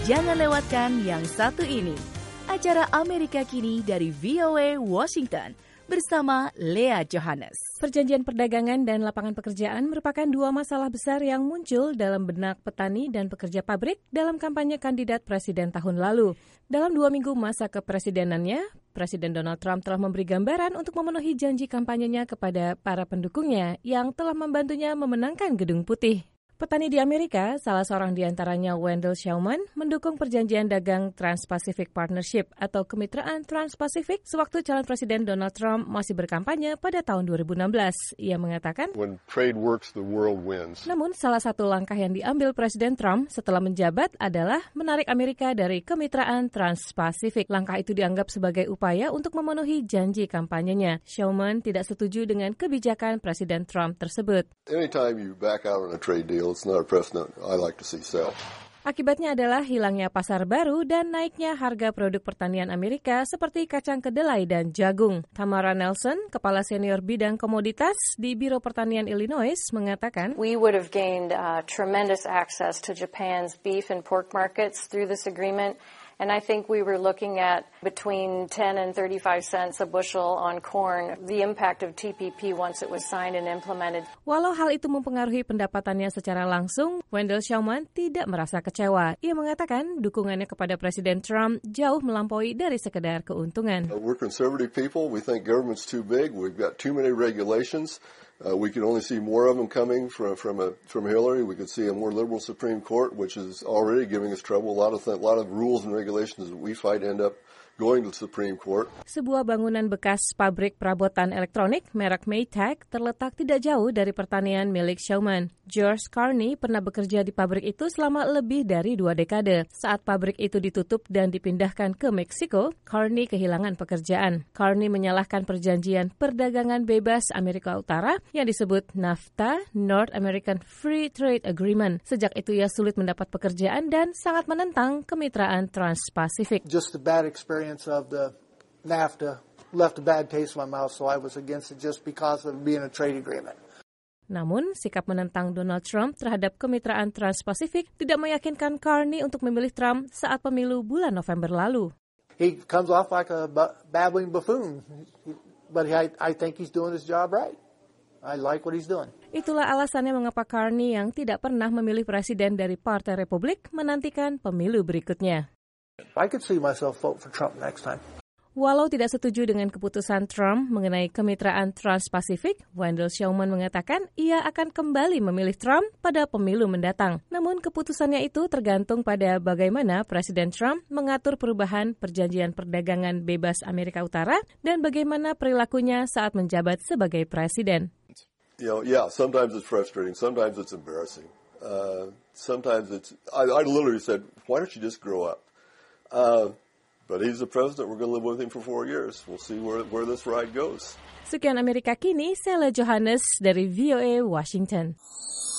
Jangan lewatkan yang satu ini. Acara Amerika Kini dari VOA Washington bersama Lea Johannes. Perjanjian perdagangan dan lapangan pekerjaan merupakan dua masalah besar yang muncul dalam benak petani dan pekerja pabrik dalam kampanye kandidat presiden tahun lalu. Dalam 2 minggu masa kepresidenannya, Presiden Donald Trump telah memberi gambaran untuk memenuhi janji kampanyenya kepada para pendukungnya yang telah membantunya memenangkan Gedung Putih. Petani di Amerika, salah seorang di antaranya Wendell Shauman, mendukung perjanjian dagang Trans-Pacific Partnership atau kemitraan Trans-Pasifik sewaktu calon Presiden Donald Trump masih berkampanye pada tahun 2016. Ia mengatakan, When trade works, the world wins. Namun salah satu langkah yang diambil Presiden Trump setelah menjabat adalah menarik Amerika dari kemitraan Trans-Pasifik. Langkah itu dianggap sebagai upaya untuk memenuhi janji kampanyenya. Shauman tidak setuju dengan kebijakan Presiden Trump tersebut. Anytime you back out on a trade deal, it's not a precedent I like to see sell. Akibatnya adalah hilangnya pasar baru dan naiknya harga produk pertanian Amerika seperti kacang kedelai dan jagung. Tamara Nelson, kepala senior bidang komoditas di Biro Pertanian Illinois, mengatakan, We would have gained tremendous access to Japan's beef and pork markets through this agreement. And I think we were looking at between 10 and 35 cents a bushel on corn, the impact of TPP once it was signed and implemented. Walau hal itu mempengaruhi pendapatannya secara langsung, Wendell Shauman tidak merasa kecewa. Ia mengatakan dukungannya kepada Presiden Trump jauh melampaui dari sekedar keuntungan. We're conservative people. We think government's too big. We've got too many regulations. We can only see more of them coming from Hillary. We could see a more liberal Supreme Court, which is already giving us trouble. A lot of rules and regulations that we fight end up going to the Supreme Court. Sebuah bangunan bekas pabrik perabotan elektronik merek Maytag terletak tidak jauh dari pertanian milik Shauman. George Carney pernah bekerja di pabrik itu selama lebih dari 2 dekade. Saat pabrik itu ditutup dan dipindahkan ke Meksiko, Carney kehilangan pekerjaan. Carney menyalahkan perjanjian perdagangan bebas Amerika Utara yang disebut NAFTA, North American Free Trade Agreement. Sejak itu ia sulit mendapat pekerjaan dan sangat menentang kemitraan Trans-Pasifik. Just the bad experience of the NAFTA left a bad taste in my mouth, so I was against it just because of being a trade agreement. Namun, sikap menentang Donald Trump terhadap kemitraan Trans-Pasifik tidak meyakinkan Carney untuk memilih Trump saat pemilu bulan November lalu. He comes off like a babbling buffoon, but I think he's doing his job right. I like what he's doing. Itulah alasannya mengapa Carney yang tidak pernah memilih presiden dari Partai Republik menantikan pemilu berikutnya. I could see myself vote for Trump next time. Walau tidak setuju dengan keputusan Trump mengenai kemitraan Trans-Pasifik, Wendell Shauman mengatakan ia akan kembali memilih Trump pada pemilu mendatang. Namun keputusannya itu tergantung pada bagaimana Presiden Trump mengatur perubahan perjanjian perdagangan bebas Amerika Utara dan bagaimana perilakunya saat menjabat sebagai presiden. Sometimes it's frustrating, sometimes it's embarrassing. Sometimes I literally said, why don't you just grow up? But he's the president. We're going to live with him for 4 years. We'll see where this ride goes. Sekian Amerika Kini, saya Lea Johannes dari VOA Washington.